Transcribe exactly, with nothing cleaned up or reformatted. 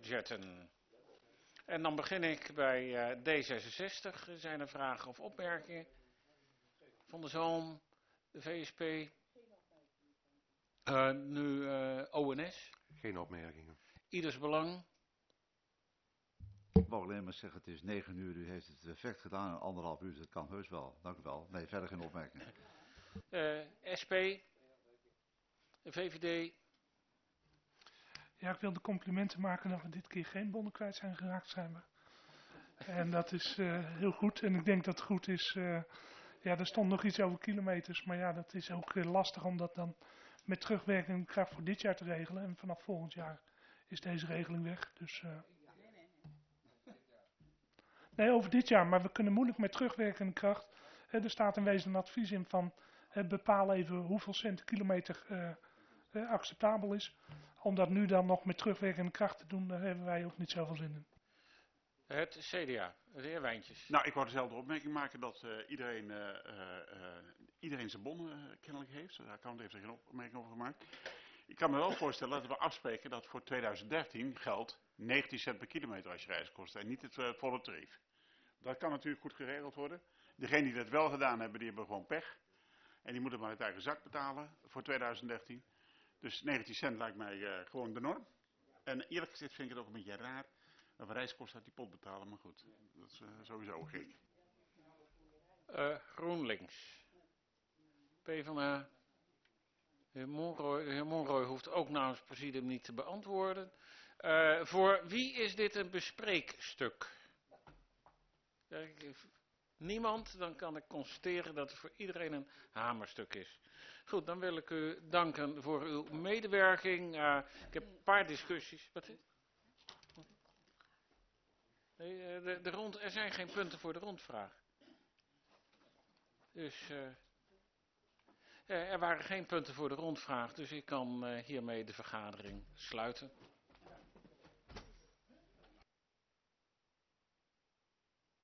budgetten. En dan begin ik bij uh, D zesenzestig. Zijn er vragen of opmerkingen? Van der Zalm, de V S P. Uh, nu uh, O N S. Geen opmerkingen. Ieders Belang. Ik wou alleen maar zeggen, het is negen uur, u heeft het perfect gedaan in anderhalf uur, dat kan heus wel. Dank u wel. Nee, verder geen opmerkingen. Uh, S P, V V D. Ja, ik wil de complimenten maken dat we dit keer geen bonnen kwijt zijn geraakt, zijn we. En dat is uh, heel goed. En ik denk dat het goed is. Uh, ja, er stond nog iets over kilometers. Maar ja, dat is ook uh, lastig om dat dan met terugwerkende kracht voor dit jaar te regelen. En vanaf volgend jaar is deze regeling weg. Dus, uh... Nee, over dit jaar. Maar we kunnen moeilijk met terugwerkende kracht. Hè, er staat in wezen een advies in van uh, bepaal even hoeveel cent kilometer uh, uh, acceptabel is. Om dat nu dan nog met terugwerkende kracht te doen, daar hebben wij ook niet zoveel zin in. Het C D A, de heer Wijntjes. Nou, ik wou dezelfde opmerking maken dat uh, iedereen, uh, uh, iedereen zijn bonnen uh, kennelijk heeft. Daar kan heeft er geen opmerking over gemaakt. Ik kan me wel voorstellen dat we afspreken dat voor twintig dertien geldt negentien cent per kilometer als je reiskosten en niet het uh, volle tarief. Dat kan natuurlijk goed geregeld worden. Degenen die dat wel gedaan hebben, die hebben gewoon pech. En die moeten maar uit eigen zak betalen voor twintig dertien. Dus negentien cent lijkt mij uh, gewoon de norm. En eerlijk gezegd vind ik het ook een beetje raar dat we reiskosten uit die pot betalen. Maar goed, dat is uh, sowieso gek. Uh, GroenLinks. PvdA. De heer Monroy, de heer Monroy hoeft ook namens het presidium niet te beantwoorden. Uh, voor wie is dit een bespreekstuk? Niemand, dan kan ik constateren dat het voor iedereen een hamerstuk is. Goed, dan wil ik u danken voor uw medewerking. Uh, ik heb een paar discussies. Wat is? Nee, de, de rond, er zijn geen punten voor de rondvraag. Dus uh, er waren geen punten voor de rondvraag, dus ik kan uh, hiermee de vergadering sluiten.